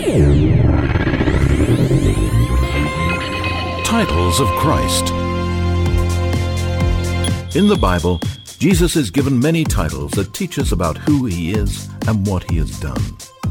Titles of Christ. In the Bible, Jesus is given many titles that teach us about who he is and what he has done.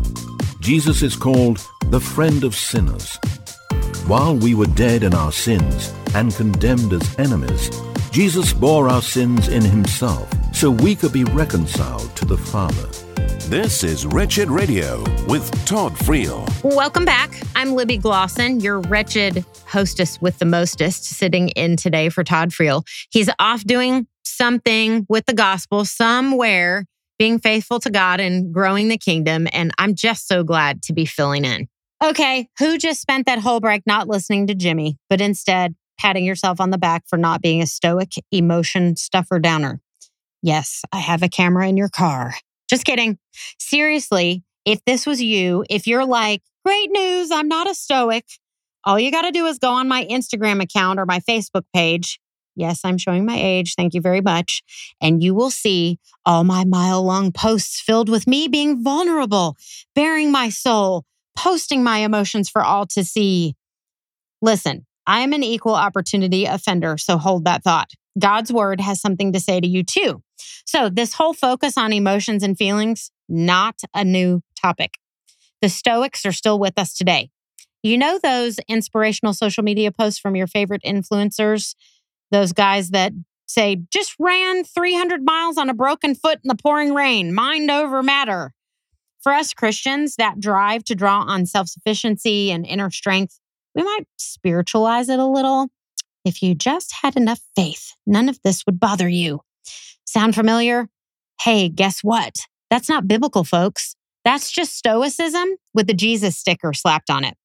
Jesus is called the friend of sinners. While we were dead in our sins and condemned as enemies, Jesus bore our sins in himself so we could be reconciled to the Father. This is Wretched Radio with Todd Friel. Welcome back. I'm Libby Glosson, your wretched hostess with the mostest, sitting in today for Todd Friel. He's off doing something with the gospel somewhere, being faithful to God and growing the kingdom. And I'm just so glad to be filling in. Okay, who just spent that whole break not listening to Jimmy, but instead patting yourself on the back for not being a stoic emotion stuffer downer? Yes, I have a camera in your car. Just kidding. Seriously, if this was you, if you're like, great news, I'm not a stoic, all you got to do is go on my Instagram account or my Facebook page. Yes, I'm showing my age. Thank you very much. And you will see all my mile-long posts filled with me being vulnerable, bearing my soul, posting my emotions for all to see. Listen, I am an equal opportunity offender, so hold that thought. God's word has something to say to you too. So this whole focus on emotions and feelings, not a new topic. The Stoics are still with us today. You know those inspirational social media posts from your favorite influencers? Those guys that say, just ran 300 miles on a broken foot in the pouring rain, mind over matter. For us Christians, that drive to draw on self-sufficiency and inner strength, we might spiritualize it a little. If you just had enough faith, none of this would bother you. Sound familiar? Hey, guess what? That's not biblical, folks. That's just stoicism with the Jesus sticker slapped on it.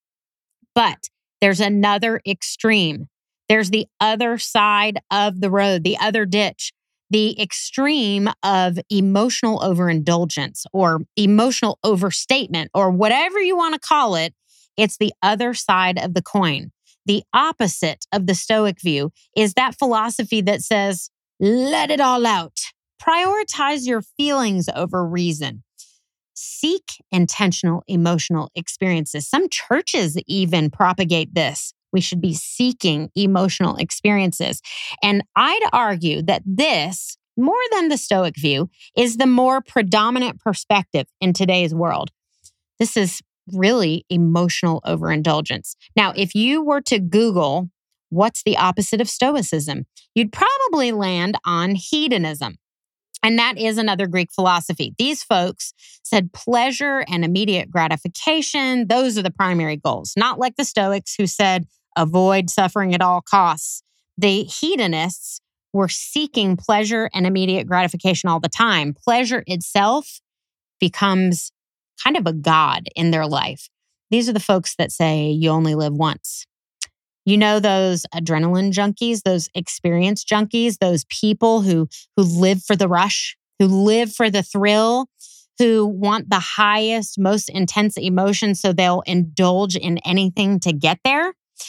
But there's another extreme. There's the other side of the road, the other ditch, the extreme of emotional overindulgence or emotional overstatement or whatever you want to call it. It's the other side of the coin. The opposite of the Stoic view is that philosophy that says, let it all out. Prioritize your feelings over reason. Seek intentional emotional experiences. Some churches even propagate this. We should be seeking emotional experiences. And I'd argue that this, more than the Stoic view, is the more predominant perspective in today's world. This is really emotional overindulgence. Now, if you were to Google what's the opposite of Stoicism, you'd probably land on hedonism. And that is another Greek philosophy. These folks said pleasure and immediate gratification, those are the primary goals. Not like the Stoics who said avoid suffering at all costs. The hedonists were seeking pleasure and immediate gratification all the time. Pleasure itself becomes kind of a god in their life. These are the folks that say you only live once. You know those adrenaline junkies, those experience junkies, those people who live for the rush, who live for the thrill, who want the highest, most intense emotion so they'll indulge in anything to get there.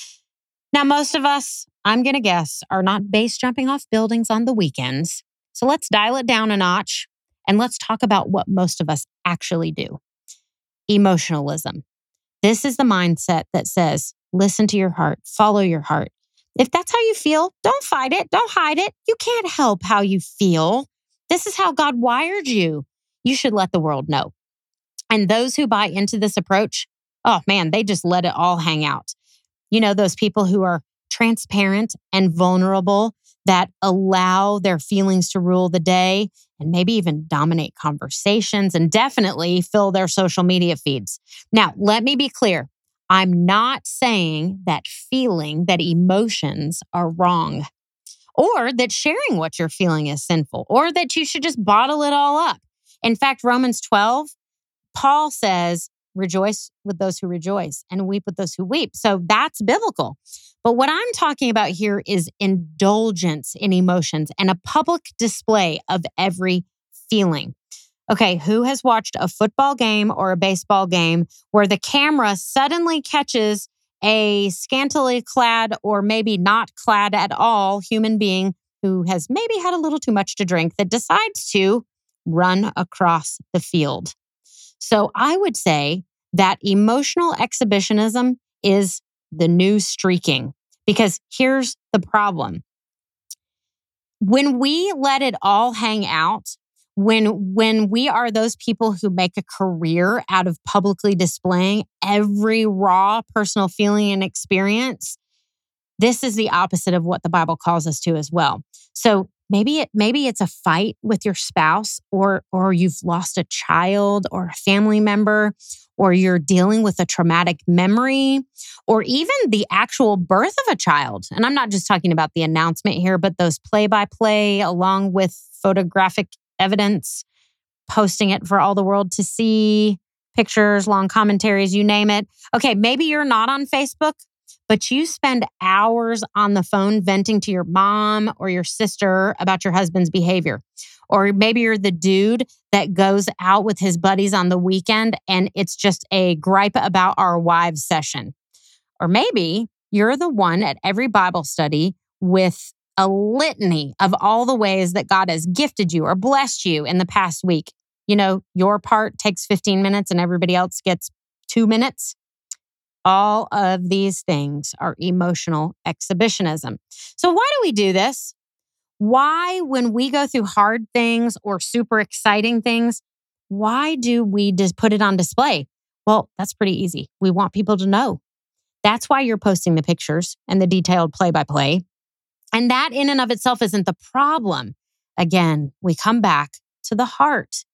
Now, most of us, I'm going to guess, are not base jumping off buildings on the weekends. So let's dial it down a notch and let's talk about what most of us actually do. Emotionalism. This is the mindset that says, listen to your heart, follow your heart. If that's how you feel, don't fight it, don't hide it. You can't help how you feel. This is how God wired you. You should let the world know. And those who buy into this approach, oh man, they just let it all hang out. You know, those people who are transparent and vulnerable that allow their feelings to rule the day and maybe even dominate conversations and definitely fill their social media feeds. Now, let me be clear. I'm not saying that feeling, that emotions are wrong, or that sharing what you're feeling is sinful, or that you should just bottle it all up. In fact, Romans 12, Paul says, rejoice with those who rejoice and weep with those who weep. So that's biblical. But what I'm talking about here is indulgence in emotions and a public display of every feeling. Okay, who has watched a football game or a baseball game where the camera suddenly catches a scantily clad or maybe not clad at all human being who has maybe had a little too much to drink that decides to run across the field? So I would say that emotional exhibitionism is the new streaking. Because here's the problem. When we let it all hang out, when we are those people who make a career out of publicly displaying every raw personal feeling and experience, this is the opposite of what the Bible calls us to as well. So maybe it's a fight with your spouse, or you've lost a child or a family member, or you're dealing with a traumatic memory, or even the actual birth of a child. And I'm not just talking about the announcement here, but those play-by-play along with photographic evidence, posting it for all the world to see, pictures, long commentaries, you name it. Okay, maybe you're not on Facebook, but you spend hours on the phone venting to your mom or your sister about your husband's behavior. Or maybe you're the dude that goes out with his buddies on the weekend and it's just a gripe about our wives session. Or maybe you're the one at every Bible study with a litany of all the ways that God has gifted you or blessed you in the past week. You know, your part takes 15 minutes and everybody else gets 2 minutes. All of these things are emotional exhibitionism. So why do we do this? Why, when we go through hard things or super exciting things, why do we just put it on display? Well, that's pretty easy. We want people to know. That's why you're posting the pictures and the detailed play-by-play. And that in and of itself isn't the problem. Again, we come back to the heart.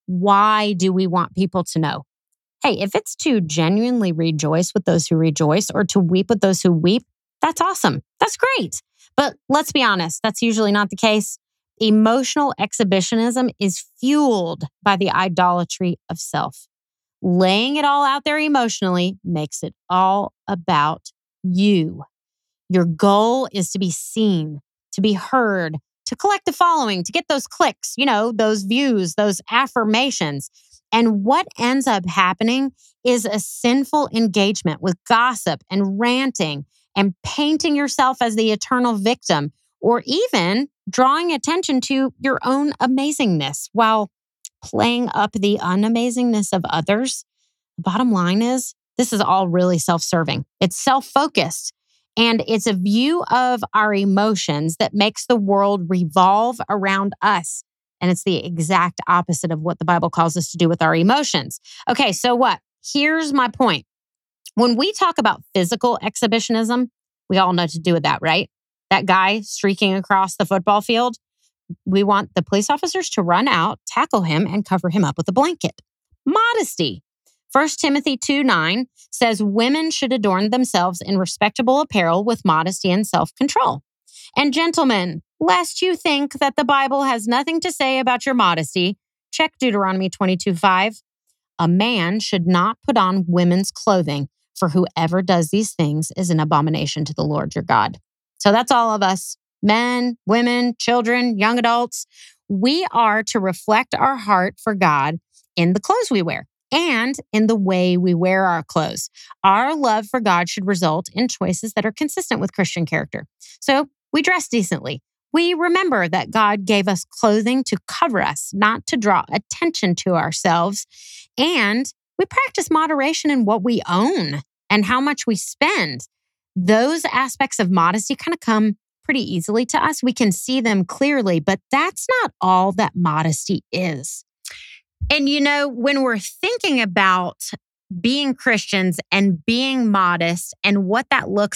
Why do we want people to know? Hey, if it's to genuinely rejoice with those who rejoice or to weep with those who weep, that's awesome. That's great. But let's be honest, that's usually not the case. Emotional exhibitionism is fueled by the idolatry of self. Laying it all out there emotionally makes it all about you. Your goal is to be seen, to be heard, to collect a following, to get those clicks, those views, those affirmations. And what ends up happening is a sinful engagement with gossip and ranting and painting yourself as the eternal victim, or even drawing attention to your own amazingness while playing up the unamazingness of others. The bottom line is, this is all really self-serving. It's self-focused. And it's a view of our emotions that makes the world revolve around us. And it's the exact opposite of what the Bible calls us to do with our emotions. Okay, so what? Here's my point. When we talk about physical exhibitionism, we all know what to do with that, right? That guy streaking across the football field, we want the police officers to run out, tackle him, and cover him up with a blanket. Modesty. 1 Timothy 2:9 says women should adorn themselves in respectable apparel with modesty and self-control. And gentlemen, lest you think that the Bible has nothing to say about your modesty, check Deuteronomy 22:5. A man should not put on women's clothing, for whoever does these things is an abomination to the Lord your God. So that's all of us, men, women, children, young adults. We are to reflect our heart for God in the clothes we wear and in the way we wear our clothes. Our love for God should result in choices that are consistent with Christian character. So we dress decently. We remember that God gave us clothing to cover us, not to draw attention to ourselves. And we practice moderation in what we own and how much we spend. Those aspects of modesty kind of come pretty easily to us. We can see them clearly, but that's not all that modesty is. And when we're thinking about being Christians and being modest and what that looks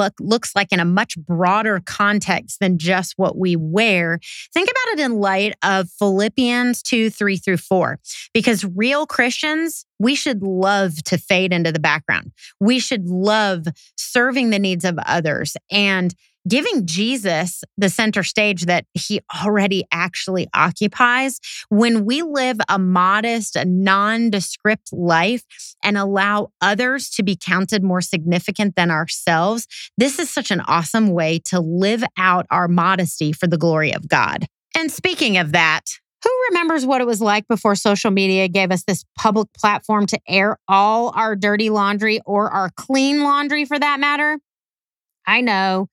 like in a much broader context than just what we wear, think about it in light of Philippians 2:3-4. Because real Christians, we should love to fade into the background. We should love serving the needs of others and giving Jesus the center stage that he already actually occupies. When we live a modest, nondescript life and allow others to be counted more significant than ourselves, this is such an awesome way to live out our modesty for the glory of God. And speaking of that, who remembers what it was like before social media gave us this public platform to air all our dirty laundry, or our clean laundry for that matter? I know,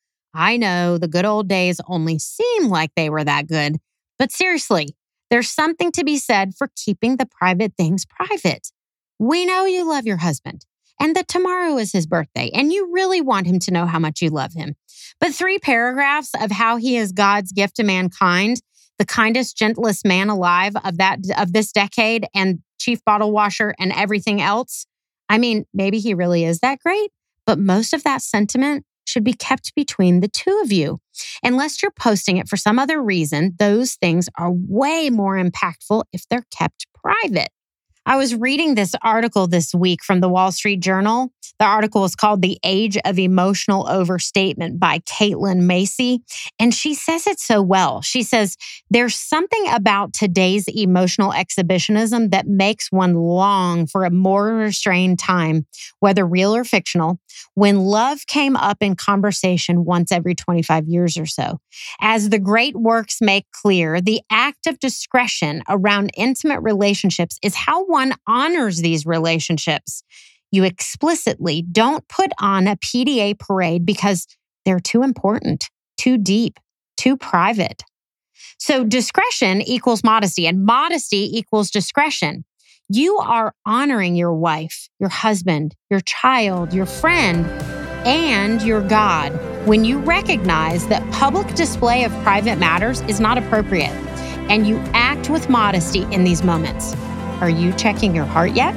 the good old days only seem like they were that good. But seriously, there's something to be said for keeping the private things private. We know you love your husband and that tomorrow is his birthday and you really want him to know how much you love him. But 3 paragraphs of how he is God's gift to mankind, the kindest, gentlest man alive of this decade and chief bottle washer and everything else. I mean, maybe he really is that great, but most of that sentiment should be kept between the two of you. Unless you're posting it for some other reason, those things are way more impactful if they're kept private. I was reading this article this week from the Wall Street Journal. The article is called The Age of Emotional Overstatement by Caitlin Macy. And she says it so well. She says, there's something about today's emotional exhibitionism that makes one long for a more restrained time, whether real or fictional, when love came up in conversation once every 25 years or so. As the great works make clear, the act of discretion around intimate relationships is how one honors these relationships. You explicitly don't put on a PDA parade because they're too important, too deep, too private. So discretion equals modesty, and modesty equals discretion. You are honoring your wife, your husband, your child, your friend, and your God when you recognize that public display of private matters is not appropriate, and you act with modesty in these moments. Are you checking your heart yet?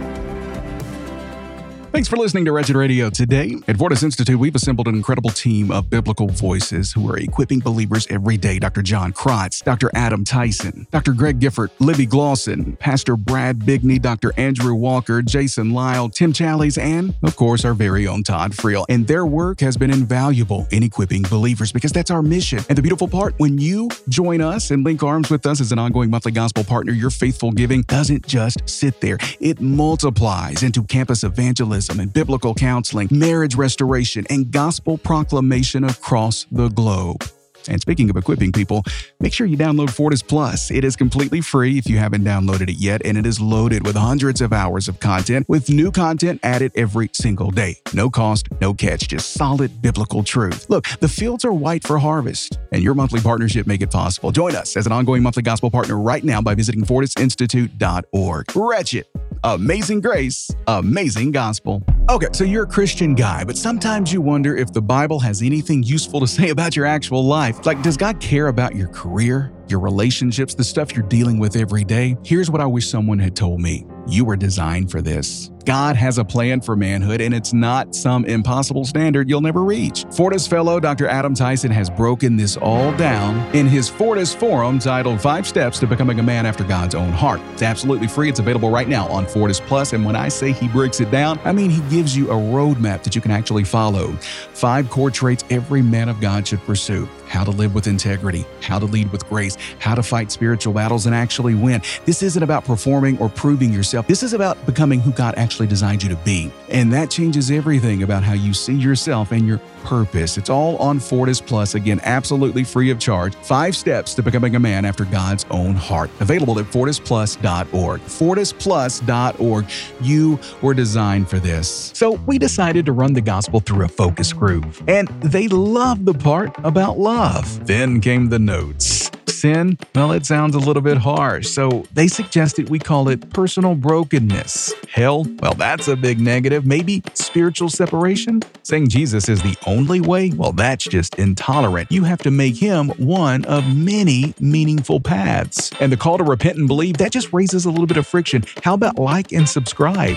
Thanks for listening to Wretched Radio. Today, at Fortis Institute, we've assembled an incredible team of biblical voices who are equipping believers every day. Dr. John Krotz, Dr. Adam Tyson, Dr. Greg Gifford, Libby Glosson, Pastor Brad Bigney, Dr. Andrew Walker, Jason Lyle, Tim Challies, and, of course, our very own Todd Friel. And their work has been invaluable in equipping believers because that's our mission. And the beautiful part, when you join us and link arms with us as an ongoing monthly gospel partner, your faithful giving doesn't just sit there. It multiplies into campus evangelism and biblical counseling, marriage restoration, and gospel proclamation across the globe. And speaking of equipping people, make sure you download Fortis Plus. It is completely free if you haven't downloaded it yet, and it is loaded with hundreds of hours of content with new content added every single day. No cost, no catch, just solid biblical truth. Look, the fields are white for harvest, and your monthly partnership make it possible. Join us as an ongoing monthly gospel partner right now by visiting fortisinstitute.org. Wretched, amazing grace, amazing gospel. Okay, so you're a Christian guy, but sometimes you wonder if the Bible has anything useful to say about your actual life. Like, does God care about your career, your relationships, the stuff you're dealing with every day? Here's what I wish someone had told me. You were designed for this. God has a plan for manhood, and it's not some impossible standard you'll never reach. Fortis fellow Dr. Adam Tyson has broken this all down in his Fortis Forum titled 5 Steps to Becoming a Man After God's Own Heart. It's absolutely free. It's available right now on Fortis Plus, and when I say he breaks it down, I mean he gives you a roadmap that you can actually follow. 5 core traits every man of God should pursue. How to live with integrity, how to lead with grace, how to fight spiritual battles and actually win. This isn't about performing or proving yourself. This is about becoming who God actually designed you to be. And that changes everything about how you see yourself and your purpose. It's all on Fortis Plus. Again, absolutely free of charge. 5 steps to becoming a man after God's own heart. Available at fortisplus.org. Fortisplus.org. You were designed for this. So we decided to run the gospel through a focus group. And they loved the part about love. Then came the notes. Sin? Well, it sounds a little bit harsh, so they suggested we call it personal brokenness. Hell? Well, that's a big negative. Maybe spiritual separation? Saying Jesus is the only way? Well, that's just intolerant. You have to make him one of many meaningful paths. And the call to repent and believe, that just raises a little bit of friction. How about like and subscribe?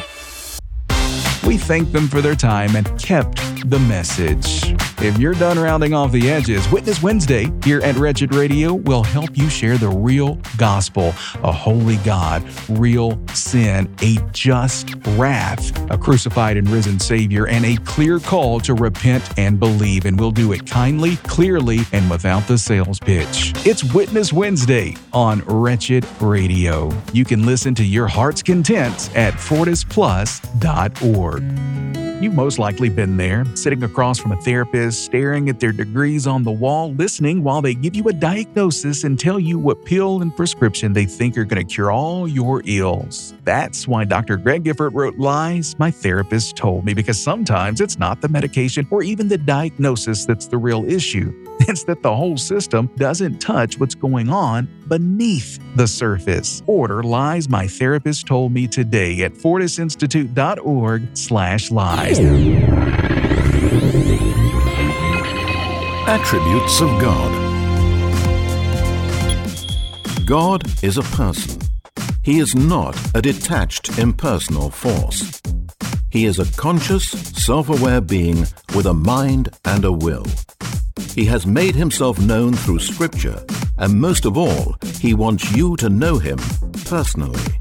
We thanked them for their time and kept the message. If you're done rounding off the edges, Witness Wednesday here at Wretched Radio will help you share the real gospel, a holy God, real sin, a just wrath, a crucified and risen Savior, and a clear call to repent and believe. And we'll do it kindly, clearly, and without the sales pitch. It's Witness Wednesday on Wretched Radio. You can listen to your heart's content at fortisplus.org. You've most likely been there, sitting across from a therapist, staring at their degrees on the wall, listening while they give you a diagnosis and tell you what pill and prescription they think are going to cure all your ills. That's why Dr. Greg Gifford wrote Lies My Therapist Told Me, because sometimes it's not the medication or even the diagnosis that's the real issue. It's that the whole system doesn't touch what's going on beneath the surface. Order Lies My Therapist Told Me Today at fortisinstitute.org/lies. Attributes of God. God is a person. He is not a detached, impersonal force. He is a conscious, self-aware being with a mind and a will. He has made himself known through Scripture, and most of all, he wants you to know him personally.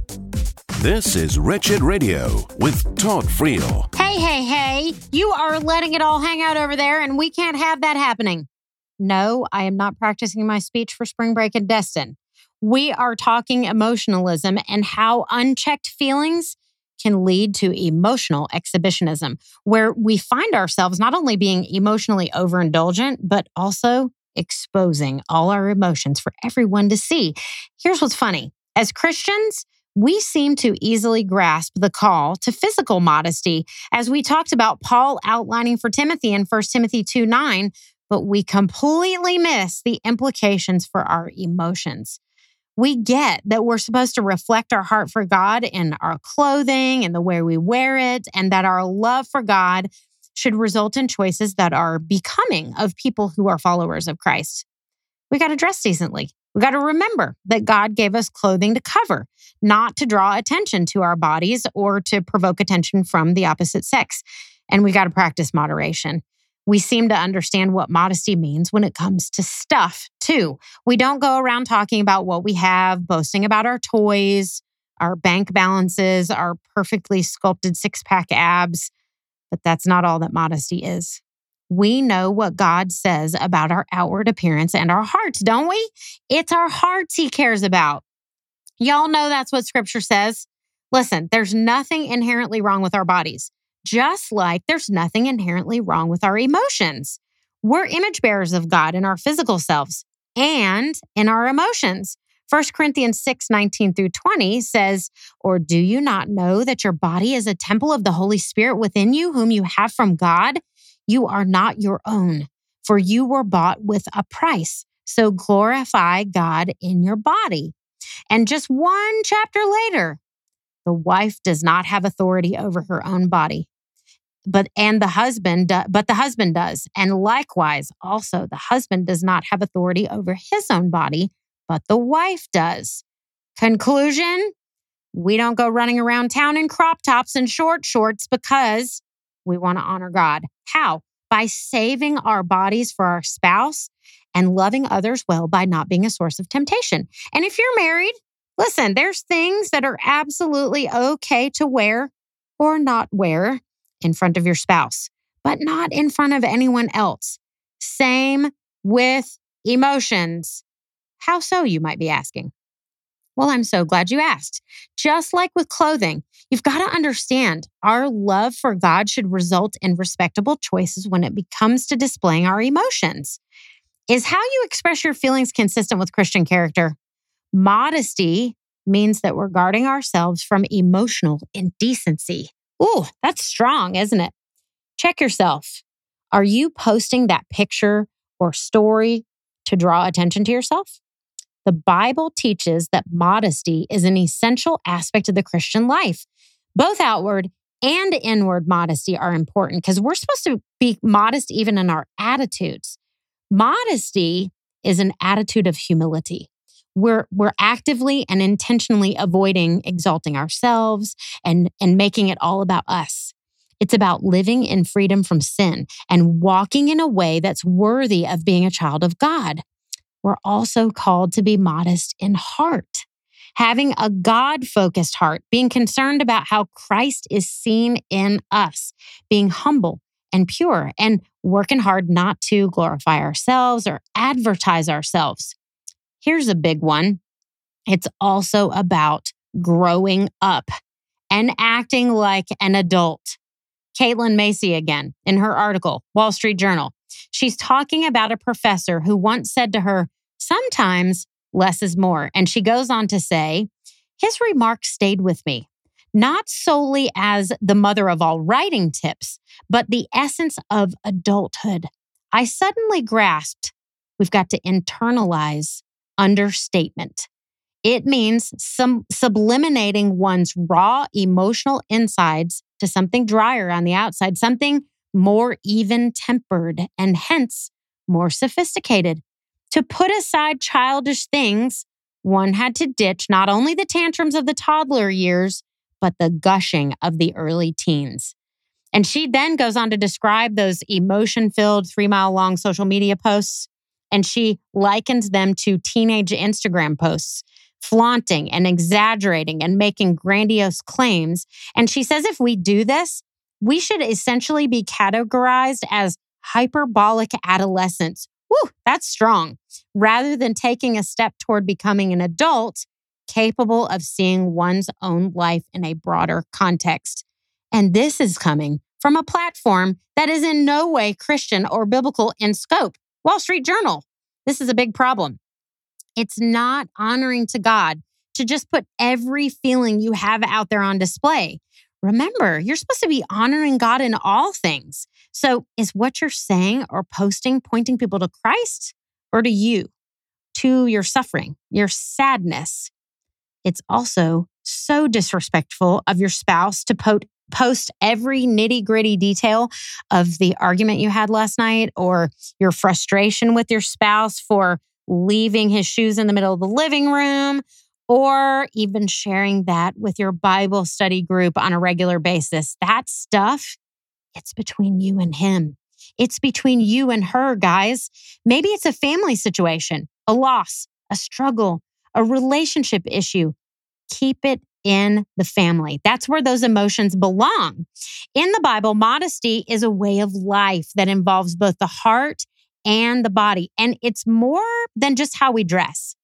This is Wretched Radio with Todd Friel. Hey, you are letting it all hang out over there, and we can't have that happening. No, I am not practicing my speech for spring break in Destin. We are talking emotionalism and how unchecked feelings can lead to emotional exhibitionism, where we find ourselves not only being emotionally overindulgent, but also exposing all our emotions for everyone to see. Here's what's funny. As Christians, we seem to easily grasp the call to physical modesty, as we talked about Paul outlining for Timothy in 1 Timothy 2:9, but we completely miss the implications for our emotions. We get that we're supposed to reflect our heart for God in our clothing and the way we wear it, and that our love for God should result in choices that are becoming of people who are followers of Christ. We got to dress decently. We got to remember that God gave us clothing to cover, not to draw attention to our bodies or to provoke attention from the opposite sex. And we got to practice moderation. We seem to understand what modesty means when it comes to stuff, too. We don't go around talking about what we have, boasting about our toys, our bank balances, our perfectly sculpted six-pack abs. But that's not all that modesty is. We know what God says about our outward appearance and our hearts, don't we? It's our hearts he cares about. Y'all know that's what Scripture says. Listen, there's nothing inherently wrong with our bodies. Just like there's nothing inherently wrong with our emotions. We're image bearers of God in our physical selves and in our emotions. 1 Corinthians 6:19-20 says, "Or do you not know that your body is a temple of the Holy Spirit within you, whom you have from God? You are not your own, for you were bought with a price. So glorify God in your body." And just one chapter later, the wife does not have authority over her own body, but the husband does. And likewise, also the husband does not have authority over his own body, but the wife does. Conclusion, we don't go running around town in crop tops and short shorts because we want to honor God. How? By saving our bodies for our spouse and loving others well by not being a source of temptation. And if you're married, listen, there's things that are absolutely okay to wear or not wear in front of your spouse, but not in front of anyone else. Same with emotions. How so, you might be asking? Well, I'm so glad you asked. Just like with clothing, you've got to understand our love for God should result in respectable choices when it comes to displaying our emotions. Is how you express your feelings consistent with Christian character? Modesty means that we're guarding ourselves from emotional indecency. Ooh, that's strong, isn't it? Check yourself. Are you posting that picture or story to draw attention to yourself? The Bible teaches that modesty is an essential aspect of the Christian life. Both outward and inward modesty are important because we're supposed to be modest even in our attitudes. Modesty is an attitude of humility. We're actively and intentionally avoiding exalting ourselves and making it all about us. It's about living in freedom from sin and walking in a way that's worthy of being a child of God. We're also called to be modest in heart, having a God-focused heart, being concerned about how Christ is seen in us, being humble and pure, and working hard not to glorify ourselves or advertise ourselves. Here's a big one. It's also about growing up and acting like an adult. Caitlin Macy again, in her article, Wall Street Journal. She's talking about a professor who once said to her, "Sometimes less is more." And she goes on to say, his remarks stayed with me, not solely as the mother of all writing tips, but the essence of adulthood. I suddenly grasped we've got to internalize understatement. It means subliminating one's raw emotional insides to something drier on the outside, something more even-tempered and hence more sophisticated. To put aside childish things, one had to ditch not only the tantrums of the toddler years, but the gushing of the early teens. And she then goes on to describe those emotion-filled 3-mile-long social media posts, and she likens them to teenage Instagram posts, flaunting and exaggerating and making grandiose claims. And she says if we do this, we should essentially be categorized as hyperbolic adolescents. Woo, that's strong. Rather than taking a step toward becoming an adult capable of seeing one's own life in a broader context. And this is coming from a platform that is in no way Christian or biblical in scope. Wall Street Journal. This is a big problem. It's not honoring to God to just put every feeling you have out there on display. Remember, you're supposed to be honoring God in all things. So is what you're saying or posting pointing people to Christ or to you, to your suffering, your sadness? It's also so disrespectful of your spouse to post every nitty-gritty detail of the argument you had last night or your frustration with your spouse for leaving his shoes in the middle of the living room, or even sharing that with your Bible study group on a regular basis. That stuff, it's between you and him. It's between you and her, guys. Maybe it's a family situation, a loss, a struggle, a relationship issue. Keep it in the family. That's where those emotions belong. In the Bible, modesty is a way of life that involves both the heart and the body. And it's more than just how we dress.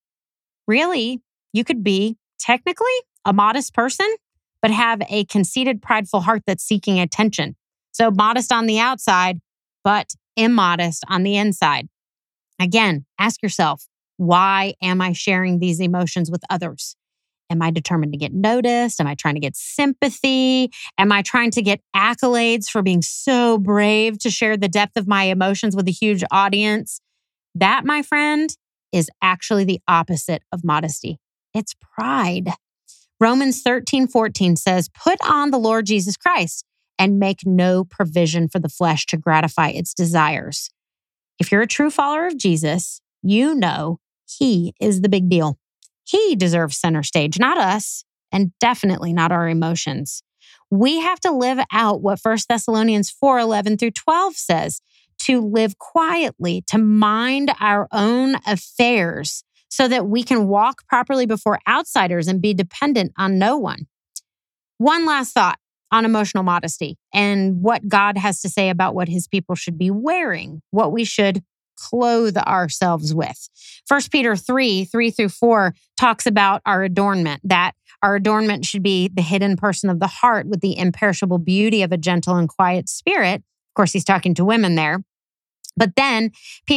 Really, you could be technically a modest person, but have a conceited, prideful heart that's seeking attention. So modest on the outside, but immodest on the inside. Again, ask yourself, why am I sharing these emotions with others? Am I determined to get noticed? Am I trying to get sympathy? Am I trying to get accolades for being so brave to share the depth of my emotions with a huge audience? That, my friend, is actually the opposite of modesty. It's pride. Romans 13:14 says, "Put on the Lord Jesus Christ and make no provision for the flesh to gratify its desires." If you're a true follower of Jesus, you know he is the big deal. He deserves center stage, not us, and definitely not our emotions. We have to live out what 1 Thessalonians 4:11 through 12 says, to live quietly, to mind our own affairs so that we can walk properly before outsiders and be dependent on no one. One last thought on emotional modesty and what God has to say about what his people should be wearing, what we should clothe ourselves with. 1 Peter 3:3 through 4 talks about our adornment, that our adornment should be the hidden person of the heart with the imperishable beauty of a gentle and quiet spirit. Of course, he's talking to women there. But then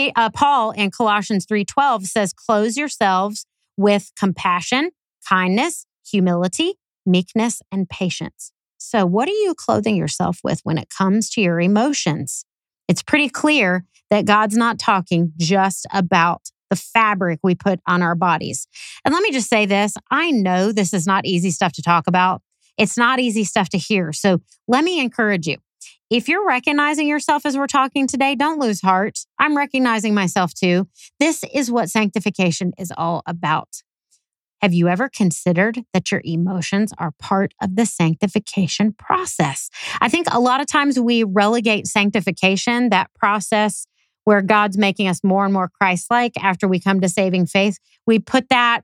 Paul in Colossians 3:12 says, clothe yourselves with compassion, kindness, humility, meekness, and patience. So what are you clothing yourself with when it comes to your emotions? It's pretty clear that God's not talking just about the fabric we put on our bodies. And let me just say this. I know this is not easy stuff to talk about. It's not easy stuff to hear. So let me encourage you. If you're recognizing yourself as we're talking today, don't lose heart. I'm recognizing myself too. This is what sanctification is all about. Have you ever considered that your emotions are part of the sanctification process? I think a lot of times we relegate sanctification, that process where God's making us more and more Christ-like after we come to saving faith. We put that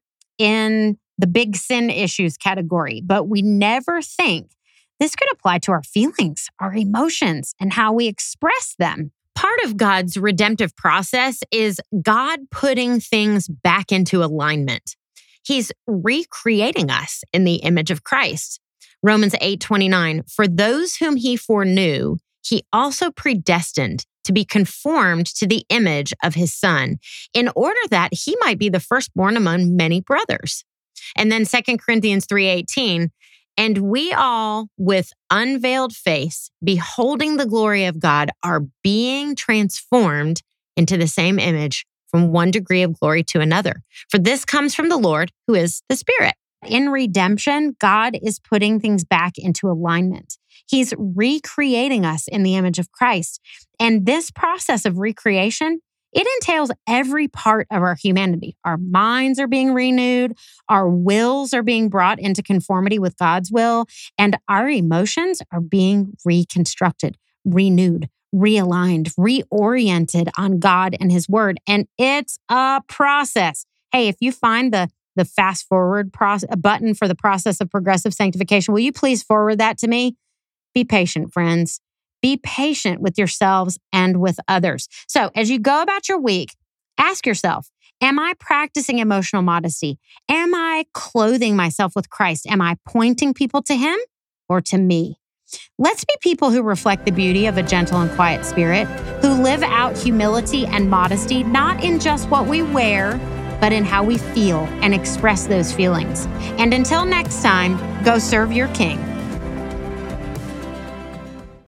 in the big sin issues category, but we never think this could apply to our feelings, our emotions, and how we express them. Part of God's redemptive process is God putting things back into alignment. He's recreating us in the image of Christ. Romans 8:29, for those whom he foreknew, he also predestined to be conformed to the image of his son, in order that he might be the firstborn among many brothers. And then 2 Corinthians 3:18, and we all with unveiled face, beholding the glory of God, are being transformed into the same image from one degree of glory to another. For this comes from the Lord, who is the Spirit. In redemption, God is putting things back into alignment. He's recreating us in the image of Christ. And this process of recreation, it entails every part of our humanity. Our minds are being renewed, our wills are being brought into conformity with God's will, and our emotions are being reconstructed, renewed, realigned, reoriented on God and His Word. And it's a process. Hey, if you find the fast forward button for the process of progressive sanctification, will you please forward that to me? Be patient, friends. Be patient with yourselves and with others. So as you go about your week, ask yourself, am I practicing emotional modesty? Am I clothing myself with Christ? Am I pointing people to Him or to me? Let's be people who reflect the beauty of a gentle and quiet spirit, who live out humility and modesty, not in just what we wear, but in how we feel and express those feelings. And until next time, go serve your King.